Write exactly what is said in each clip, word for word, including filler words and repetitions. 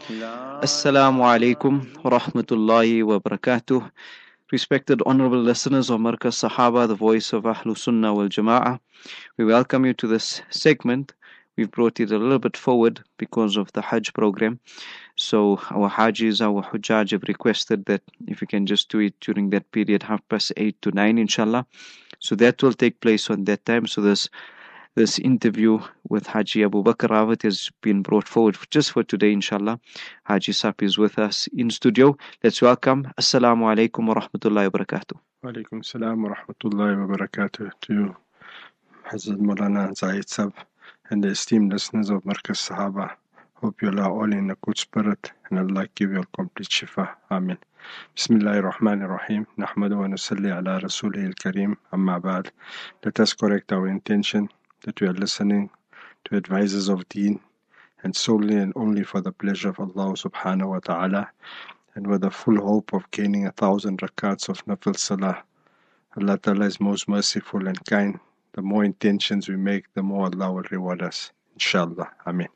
Assalamu alaikum wa rahmatullahi wa barakatuh. Respected honorable listeners of Markaz Sahaba, the voice of Ahlus Sunnah wal Jama'ah, we welcome you to this segment. We've brought it a little bit forward because of the Hajj program. So our Hajis, our Hujjaj have requested that if we can just do it during that period, half past eight to nine, inshallah. So that will take place on that time. So this this interview with Haji Abu Bakr Rawat has been brought forward just for today, inshallah. Haji Sap is with us in studio. Let's welcome. Assalamu alaikum wa rahmatullahi wa barakatuh. Wa alaikum salam wa rahmatullahi wa barakatuh to you, Hazrat Maulana Zahid Sab, and the esteemed listeners of Markaz Sahaba. Hope you are all in a good spirit and Allah give you a complete shifa. Amen. Bismillahir Rahmanir Rahim. Nahmadu wa nusalli ala Rasulihil Kareem. Amma ba'd. Let us correct our intention that we are listening to advisors of deen and solely and only for the pleasure of Allah subhanahu wa ta'ala, and with the full hope of gaining a thousand rakats of nafil salah. Allah Ta'ala is most merciful and kind. The more intentions we make, the more Allah will reward us. Inshallah. Ameen.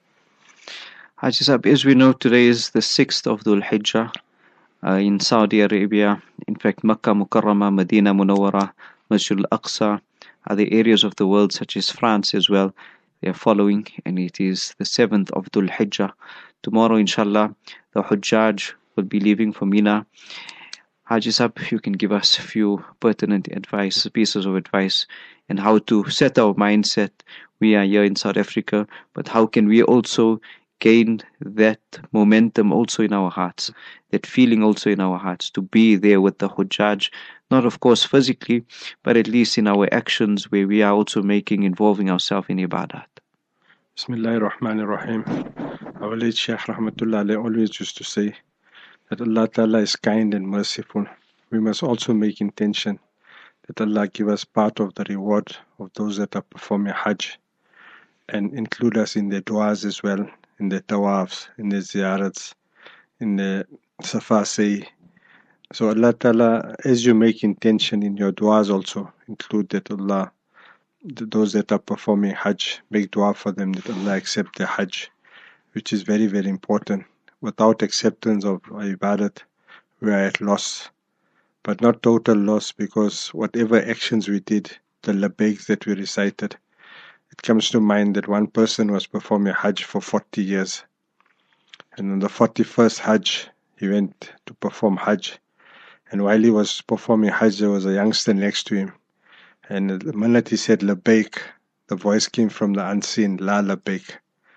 Haji Sab, as we know, today is the sixth of Dhul Hijjah uh, in Saudi Arabia. In fact, Makkah Mukarramah, Medina Munawwara, Masjid al-Aqsa, other areas of the world such as France as well, they are following, and it is the seventh of Dhul Hijjah. Tomorrow, inshallah, the Hujjaj will be leaving for Mina. Haji Sab, you can give us a few pertinent advice, pieces of advice, and how to set our mindset. We are here in South Africa, but how can we also gain that momentum also in our hearts, that feeling also in our hearts, to be there with the Hujjaj, not of course physically, but at least in our actions where we are also making, involving ourselves in ibadat. Bismillahir Rahmanir Rahim. Our late Shaykh Rahmatullah alayhi always used to say that Allah Ta'ala is kind and merciful. We must also make intention that Allah give us part of the reward of those that are performing Hajj, and include us in their du'as as well, in the tawafs, in the ziyarats, in the safa say. So Allah Ta'ala, as you make intention in your du'as also, include that Allah, those that are performing Hajj, make dua for them that Allah accept their Hajj, which is very, very important. Without acceptance of ibadat, we are at loss. But not total loss, because whatever actions we did, the labaiks that we recited, it comes to mind that one person was performing Hajj for forty years. And on the forty-first Hajj, he went to perform Hajj. And while he was performing Hajj, there was a youngster next to him. And the minute he said labaik, the voice came from the unseen, la labaik.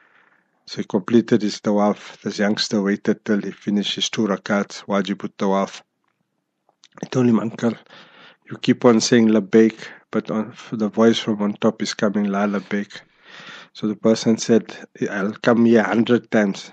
So he completed his tawaf. This youngster waited till he finished his two rakats, wajibut tawaf. I told him, uncle, you keep on saying labaik, but on, the voice from on top is coming la labaik. So the person said, I'll come here a hundred times,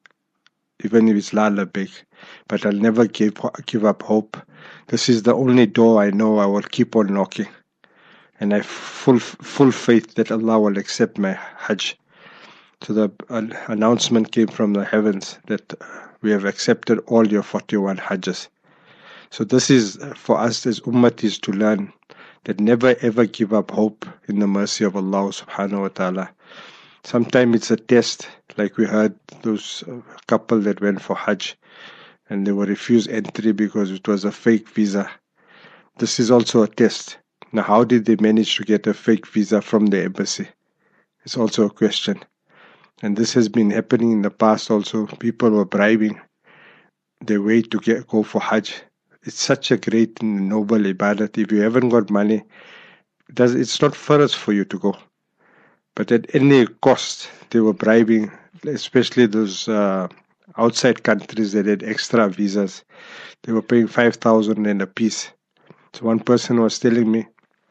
even if it's la labaik, but I'll never give, give up hope. This is the only door I know. I will keep on knocking. And I have full, full faith that Allah will accept my Hajj. So the uh, announcement came from the heavens that uh, we have accepted all your forty-one Hajjas. So this is uh, for us as ummatis to learn that never ever give up hope in the mercy of Allah subhanahu wa ta'ala. Sometimes it's a test, like we heard those uh, couple that went for Hajj and they were refused entry because it was a fake visa. This is also a test. Now, how did they manage to get a fake visa from the embassy? It's also a question. And this has been happening in the past also. People were bribing their way to get go for Hajj. It's such a great and noble ibadat. If you haven't got money, does it's not first for you to go. But at any cost, they were bribing, especially those uh, outside countries that had extra visas. They were paying five thousand and a piece. So one person was telling me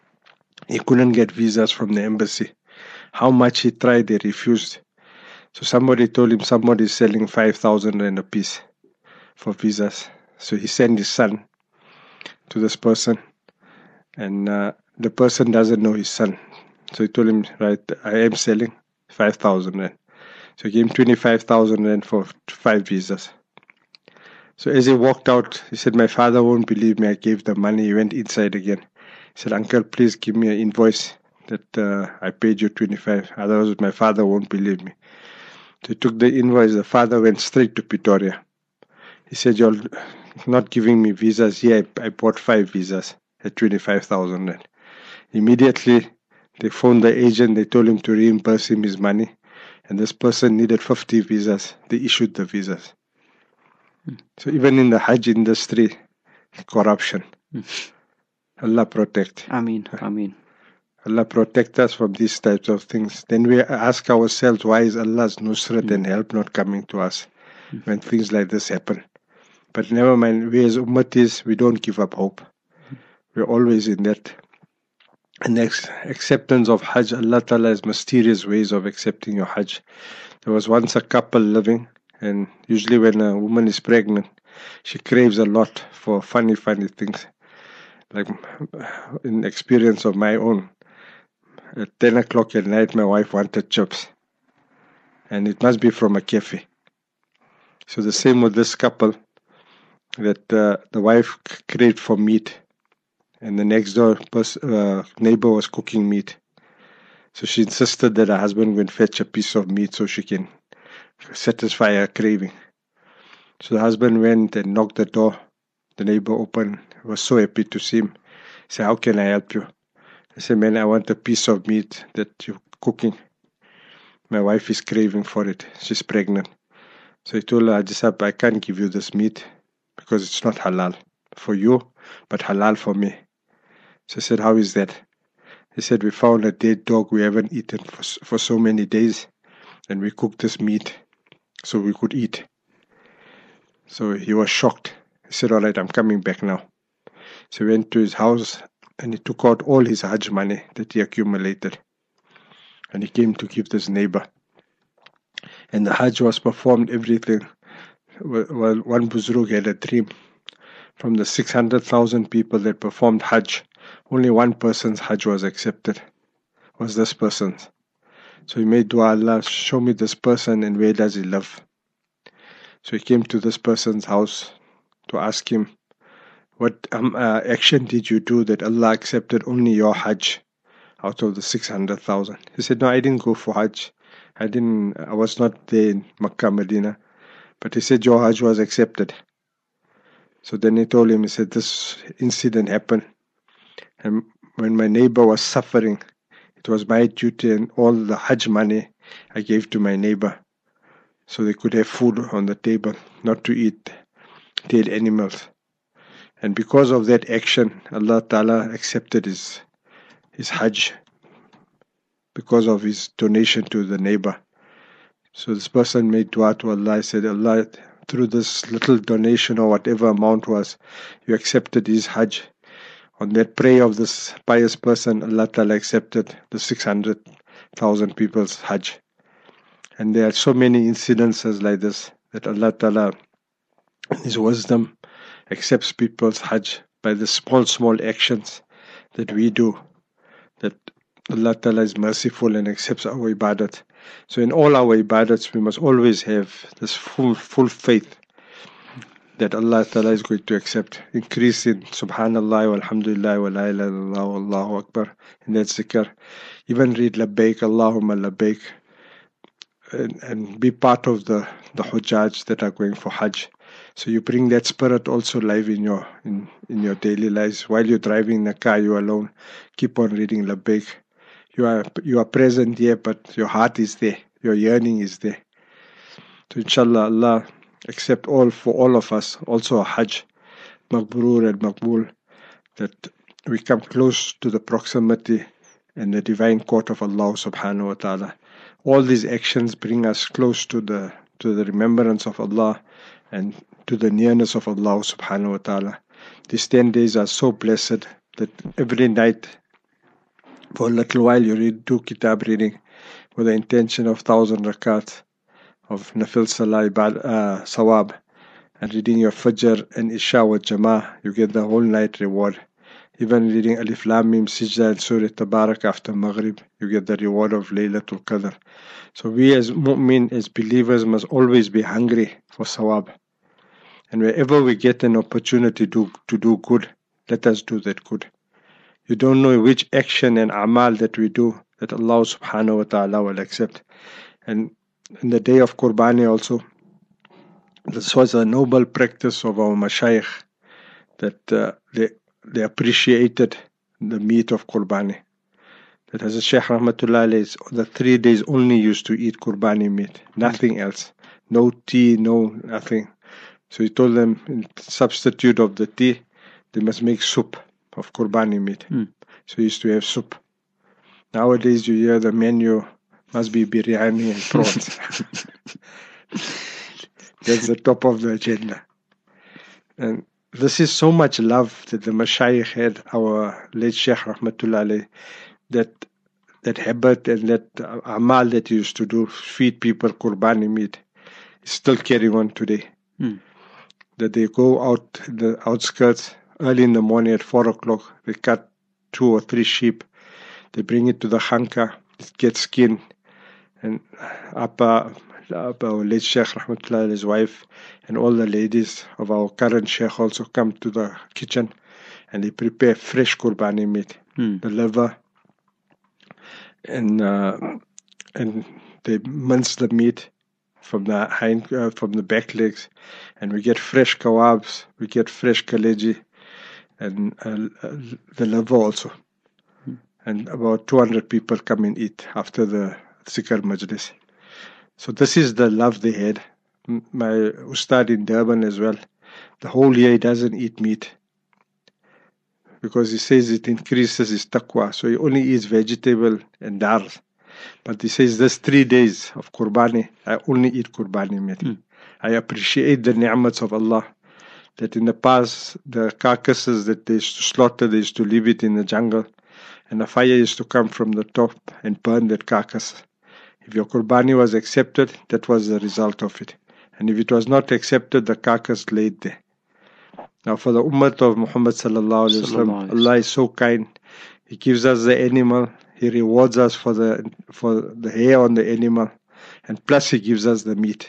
he couldn't get visas from the embassy. How much he tried, they refused. So somebody told him somebody is selling five thousand and a piece for visas. So he sent his son to this person, and uh, the person doesn't know his son. So he told him, right, I am selling five thousand rand. So he gave him twenty-five thousand rand for five visas. So as he walked out, he said, my father won't believe me. I gave the money. He went inside again. He said, uncle, please give me an invoice that uh, I paid you twenty-five. Otherwise, my father won't believe me. They took the invoice. The father went straight to Pretoria. He said, "You're not giving me visas." Yeah, I bought five visas at twenty-five thousand rand. Immediately, they phoned the agent. They told him to reimburse him his money. And this person needed fifty visas. They issued the visas. Mm. So even in the Hajj industry, corruption. Mm. Allah protect. Ameen. Ameen. Allah protect us from these types of things. Then we ask ourselves, why is Allah's nusrat mm. and help not coming to us mm. when things like this happen? But never mind, we as ummatis, we don't give up hope. Mm. We're always in that. And next, acceptance of Hajj. Allah Ta'ala has mysterious ways of accepting your Hajj. There was once a couple living, and usually when a woman is pregnant, she craves a lot for funny, funny things. Like in experience of my own, at ten o'clock at night, my wife wanted chips. And it must be from a cafe. So the same with this couple, that uh, the wife craved for meat. And the next door uh, neighbor was cooking meat. So she insisted that her husband would fetch a piece of meat so she can satisfy her craving. So the husband went and knocked the door. The neighbor opened. He was so happy to see him. He said, "How can I help you?" I said, "Man, I want a piece of meat that you're cooking. My wife is craving for it. She's pregnant." So he told her, "Ajisab, I can't give you this meat because it's not halal for you, but halal for me." So I said, "How is that?" He said, "We found a dead dog we haven't eaten for, for so many days, and we cooked this meat so we could eat." So he was shocked. He said, "All right, I'm coming back now." So he went to his house and he took out all his Hajj money that he accumulated. And he came to give this neighbor. And the Hajj was performed, everything. Well, one Buzrug had a dream. From the six hundred thousand people that performed Hajj, only one person's Hajj was accepted. Was this person's. So he made dua, "Allah, show me this person and where does he live?" So he came to this person's house to ask him, "What um, uh, action did you do that Allah accepted only your Hajj out of the six hundred thousand? He said, "No, I didn't go for Hajj. I didn't, I was not there in Makkah, Medina." But he said, "Your Hajj was accepted." So then he told him, he said, "This incident happened. And when my neighbor was suffering, it was my duty and all the Hajj money I gave to my neighbor so they could have food on the table, not to eat dead animals. And because of that action, Allah Ta'ala accepted his, his Hajj because of his donation to the neighbor." So this person made dua to Allah. He said, "Allah, through this little donation or whatever amount was, you accepted his Hajj. On that prayer of this pious person, Allah Ta'ala accepted the six hundred thousand people's Hajj." And there are so many incidences like this that Allah Ta'ala, in His wisdom, accepts people's Hajj by the small, small actions that we do, that Allah Ta'ala is merciful and accepts our ibadat. So in all our ibadats, we must always have this full, full faith that Allah Ta'ala is going to accept. Increase in Subhanallah wa alhamdulillah wa la ilaha illallah wa Allahu Akbar in that zikr. Even read Labbaik Allahumma Labbaik and, and be part of the, the Hujjaj that are going for Hajj. So you bring that spirit also live in your in, in your daily lives. While you're driving in the car, you're alone, keep on reading Labbaik. You are you are present here, but your heart is there. Your yearning is there. So inshallah, Allah accept all for all of us, also a Hajj, Mabrur and Maqbool, that we come close to the proximity and the divine court of Allah subhanahu wa ta'ala. All these actions bring us close to the to the remembrance of Allah and to the nearness of Allah subhanahu wa ta'ala. These ten days are so blessed that every night for a little while you read, do kitab reading with the intention of thousand rakats of nafil salah, uh, sawab, and reading your fajr and isha wa jama'ah, you get the whole night reward. Even reading Alif Lam Mim Sijda and Surah Tabarak after Maghrib, you get the reward of Laylatul Qadr. So we as mu'min, as believers, must always be hungry for sawab. And wherever we get an opportunity to, to do good, let us do that good. You don't know which action and amal that we do that Allah subhanahu wa ta'ala will accept. And in the day of Qurbani also, this was a noble practice of our mashayikh that uh, they, they appreciated the meat of Qurbani. That Hazrat Shaykh Rahmatullah Alayhi, the three days only used to eat Qurbani meat, nothing else. No tea, no nothing. So he told them, in substitute of the tea, they must make soup of Qurbani meat. Mm. So he used to have soup. Nowadays you hear the menu must be biryani and prawns. That's the top of the agenda. And this is so much love that the Mashayikh had, our late Shaykh Rahmatullah Alayhi, that that habit and that amal that he used to do, feed people Qurbani meat, is still carrying on today. Mm. That they go out in the outskirts early in the morning at four o'clock, they cut two or three sheep, they bring it to the khanka, it gets skinned, and Appa, Appa our late Shaykh Rahmatullah, his wife, and all the ladies of our current Shaykh also come to the kitchen and they prepare fresh Qurbani meat, Mm. the liver, and uh, and they mince the meat from the hind, uh, from the back legs, and we get fresh kawabs, we get fresh kaleji, and uh, uh, the liver also. Mm. And about two hundred people come and eat after the Zikr Majlis. So this is the love they had. M- My ustad in Durban as well, the whole year he doesn't eat meat because he says it increases his taqwa. So he only eats vegetable and dal. But he says this three days of Qurbani, I only eat Qurbani meat. Mm. I appreciate the ni'mats of Allah. That in the past, the carcasses that they used to slaughter, they used to leave it in the jungle. And the fire used to come from the top and burn that carcass. If your Qurbani was accepted, that was the result of it. And if it was not accepted, the carcass laid there. Now for the ummah of Muhammad sallallahu alaihi Sallallahu wasallam, alaihi Allah is so kind. He gives us the animal. He rewards us for the for the hair on the animal, and plus He gives us the meat.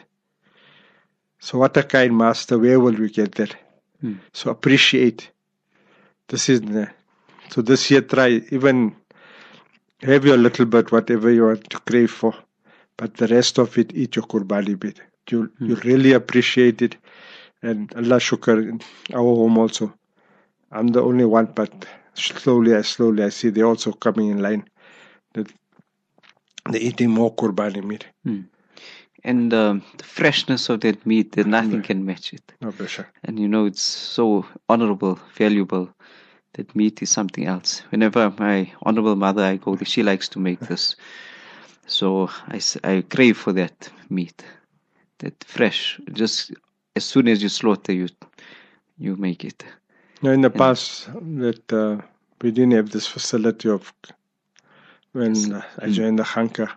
So what a kind master! Where will we get that? Mm. So appreciate. This is the, so this year try even have your little bit, whatever you want to crave for, but the rest of it eat your Qurbani bit. You Mm. you really appreciate it, and Allah shukr in our home also. I'm the only one, but slowly, I slowly I see they're also coming in line. That they're eating more Qurbani meat. Mm. And um, the freshness of that meat, that nothing can match it. No pressure. And you know, it's so honorable, valuable. That meat is something else. Whenever my honorable mother I go there, she likes to make this. So I, s- I crave for that meat, that fresh. Just as soon as you slaughter, you you make it. Now, in the And- past, that uh, we didn't have this facility of when uh, I Mm. joined the Khanka.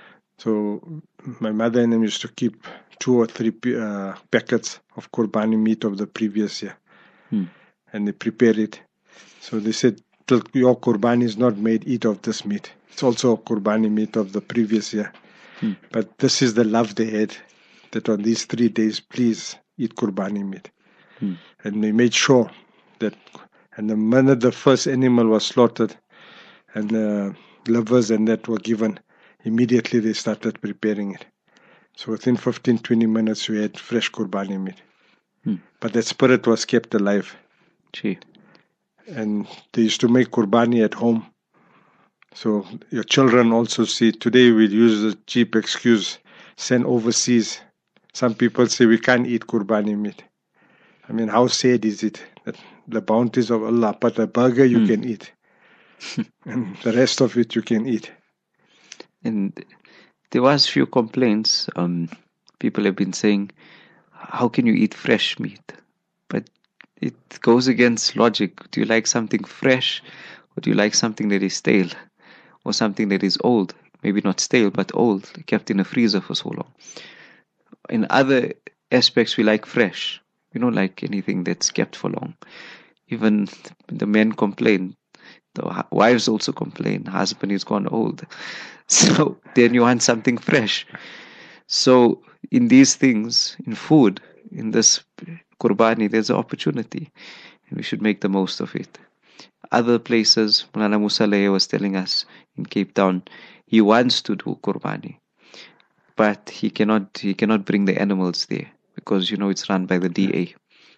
So my mother and them used to keep two or three p- uh, packets of Qurbani meat of the previous year, Mm. and they prepare it. So they said, till your Qurbani is not made, eat of this meat. It's also Qurbani meat of the previous year. Mm. But this is the love they had, that on these three days, please eat Qurbani meat. Mm. And they made sure that, and the minute the first animal was slaughtered and the livers and that were given, immediately they started preparing it. So within fifteen, twenty minutes, we had fresh Qurbani meat. Hmm. But that spirit was kept alive. Gee. And they used to make Qurbani at home. So your children also see. Today we use the cheap excuse, send overseas. Some people say we can't eat Qurbani meat. I mean, how sad is it that the bounties of Allah, but a burger you Hmm. can eat, and the rest of it you can eat. And there was few complaints. Um, people have been saying, "How can you eat fresh meat?" But it goes against logic. Do you like something fresh, or do you like something that is stale, or something that is old? Maybe not stale, but old, kept in a freezer for so long. In other aspects, we like fresh. We don't like anything that's kept for long. Even the men complain. The hu- wives also complain. Husband is gone old. So then you want something fresh. So in these things, in food, in this Qurbani, there's an opportunity. And we should make the most of it. Other places, Mulana Musa Leye was telling us in Cape Town, he wants to do Qurbani. but he cannot he cannot bring the animals there because you know it's run by the D A.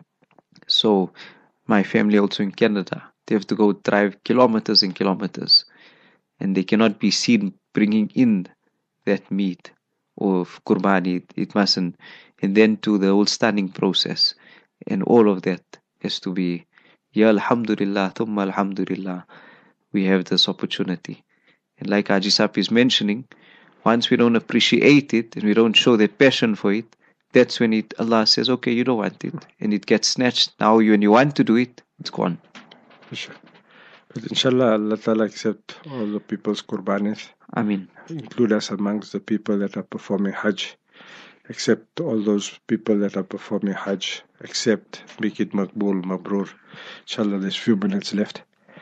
So my family also in Canada, they have to go drive kilometers and kilometers, and they cannot be seen bringing in that meat of kurbani. It, it mustn't, and then to the whole stunning process, and all of that has to be. Ya Alhamdulillah, Thumma Alhamdulillah, we have this opportunity. And like Haji Sap is mentioning, once we don't appreciate it and we don't show that passion for it, that's when it Allah says, okay, you don't want it. And it gets snatched. Now when you want to do it, it's gone. For sure. But inshallah, Allah Ta'ala accept all the people's qurbanis. Ameen. Include us amongst the people that are performing Hajj. Accept all those people that are performing Hajj. Accept, make it maqbool, mabrur. Inshallah, there's few minutes left.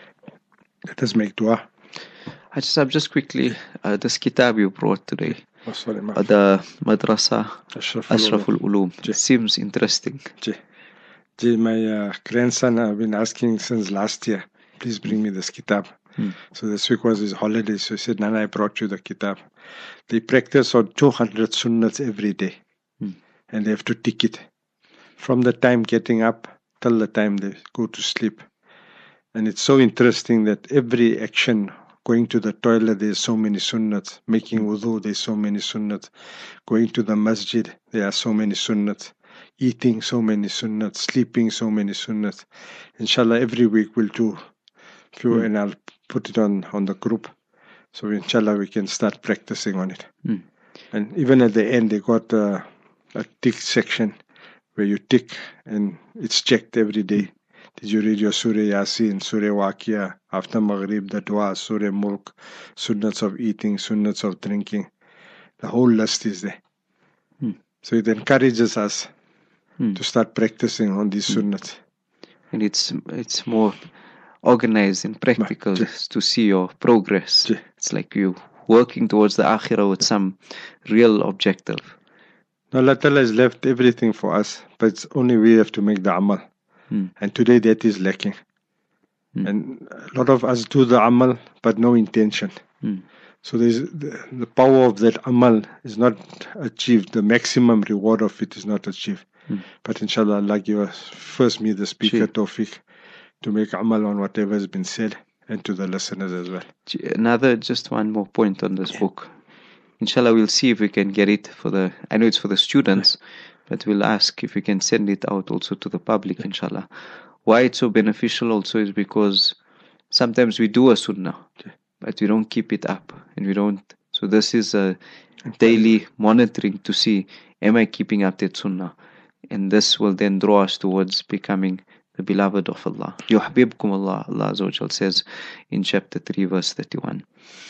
Let us make dua. Haji Sab, just quickly, uh, this kitab you brought today, Oh, sorry, ma. uh, the Madrasa Ashraful Ashraful Ulum, Ji. seems interesting. Ji. Ji, my uh, grandson, I've been asking since last year, please bring me this kitab. Hmm. So this week was his holiday, so he said, Nana, I brought you the kitab. They practice on two hundred sunnats every day, Hmm. and they have to tick it from the time getting up till the time they go to sleep. And it's so interesting that every action, going to the toilet, there's so many sunnats. Making wudu, there's so many sunnats. Going to the masjid, there are so many sunnats. Eating, so many sunnats. Sleeping, so many sunnats. Inshallah, every week we'll do few, Mm. and I'll put it on, on the group. So inshallah, we can start practicing on it. Mm. And even at the end, they got a, a tick section where you tick, and it's checked every day. Did you read your Surah Yasin, Surah Waqia, after Maghrib, the Dua, Surah Mulk, Sunnats of eating, Sunnats of drinking? The whole list is there. Hmm. So it encourages us Hmm. to start practicing on these Sunnats. And it's it's more organized and practical Ji. to see your progress. Ji. It's like you working towards the akhirah with some real objective. Now, Allah Ta'ala has left everything for us, but it's only we have to make the amal. Hmm. And today that is lacking. Hmm. And a lot of us do the amal, but no intention. Hmm. So there's the, the power of that amal is not achieved. The maximum reward of it is not achieved. Hmm. But inshallah, Allah give us, first me the speaker, Ji. tawfiq, to make amal on whatever has been said, and to the listeners as well. Another, just one more point on this book. Inshallah, we'll see if we can get it for the, I know it's for the students, but we'll ask if we can send it out also to the public, inshallah. Why it's so beneficial also is because sometimes we do a sunnah, but we don't keep it up, and we don't. So this is a daily monitoring to see, am I keeping up that sunnah? And this will then draw us towards becoming the beloved of Allah. Yuhbibkum Allah, Allah Azza wa Jal says in chapter three, verse thirty-one.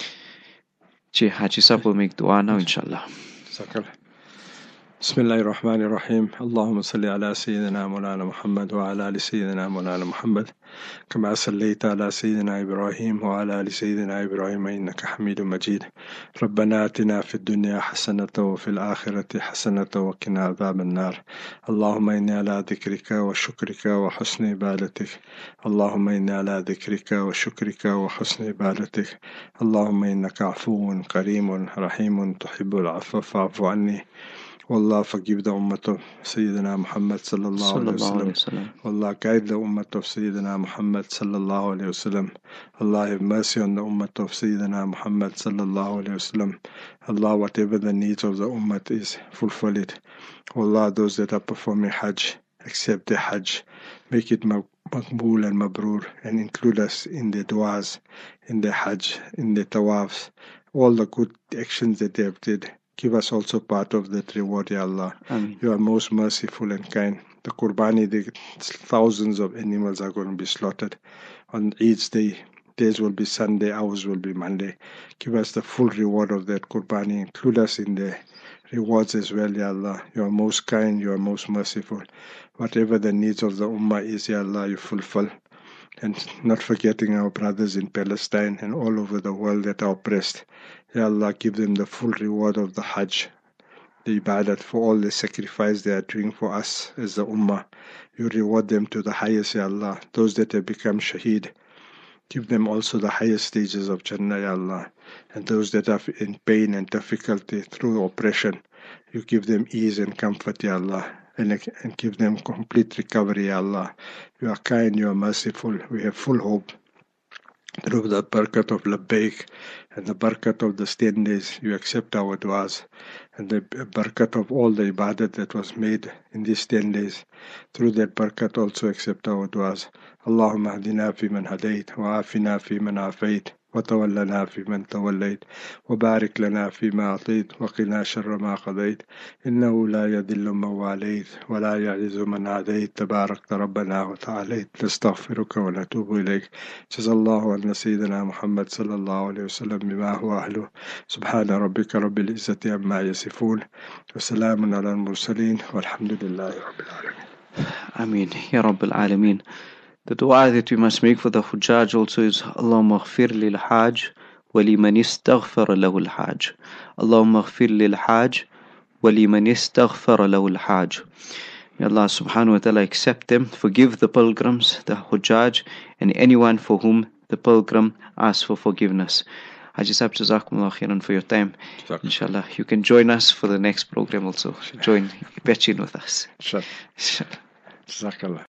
Che Haji Sab will make dua now, inshallah. Sakal. بسم الله الرحمن الرحيم اللهم صل على سيدنا مولانا محمد وعلى آل سيدنا مولانا محمد كما صليت على سيدنا إبراهيم وعلى آل سيدنا إبراهيم إنك حميد مجيد ربنا آتنا في الدنيا حسنة وفي الآخرة حسنة وقنا عذاب النار اللهم إني على ذكرك وشكرك وحسن عبادتك اللهم إني على ذكرك وشكرك وحسن عبادتك اللهم إنك عفو كريم رحيم تحب العفو فاعف عني والله forgive the ummah of Sayyidina Muhammad sallallahu alayhi wa sallam. Allah guide the ummah of Sayyidina Muhammad sallallahu alayhi wa sallam. Allah have mercy on the ummah of Sayyidina Muhammad sallallahu alayhi wa sallam. Allah, whatever the needs of the ummah is, fulfill it. Allah, those that are performing Hajj, accept the Hajj, make it maqbool and mabrur, and include us in the du'as, in the Hajj, in the tawafs, all the good actions that they have did. Give us also part of that reward, Ya Allah. Ameen. You are most merciful and kind. The Qurbani, the thousands of animals are going to be slaughtered. On each day, days will be Sunday, hours will be Monday. Give us the full reward of that Qurbani. Include us in the rewards as well, Ya Allah. You are most kind, you are most merciful. Whatever the needs of the Ummah is, Ya Allah, you fulfill. And not forgetting our brothers in Palestine and all over the world that are oppressed. Ya Allah, give them the full reward of the Hajj, the Ibadat, for all the sacrifice they are doing for us as the Ummah. You reward them to the highest, Ya Allah. Those that have become shaheed, give them also the highest stages of Jannah, Ya Allah. And those that are in pain and difficulty through oppression, you give them ease and comfort, Ya Allah. And, and give them complete recovery, Ya Allah. You are kind, you are merciful. We have full hope. Through the barakat of Labbaik and the barakat of the ten days, you accept our du'as. And the barakat of all the ibadat that was made in these ten days, through that barakat also accept our du'as. Allahumma hadina fi man hadayt, wa afina fi man afayt, وتولنا فيمن توليت وبارك لنا فيما أعطيت وقنا شر ما قضيت إنه لا يذل من واليت ولا يعز من عاديت تبارك ربنا وتعاليت نستغفرك ونتوب إليك جزا الله عنا سيدنا محمد صلى الله عليه وسلم بما هو أهله سبحان ربك رب العزة عما يصفون وسلام على المرسلين والحمد لله رب العالمين. Ameen. Ya Rabbil Alameen. The dua that we must make for the Hujjaj also is Allahumma ghfir lil Hajj wa liman istaghfara lahu al Hajj. Allahumma ghfir lil Hajj wa liman istaghfara lahu al Hajj. May Allah subhanahu wa ta'ala accept them, forgive the pilgrims, the Hujjaj, and anyone for whom the pilgrim asks for forgiveness. Haji Sahib, Jazakumullah khairan for your time. Inshallah, you can join us for the next program also. Join, pitch in with us. Inshallah. Jazakallah.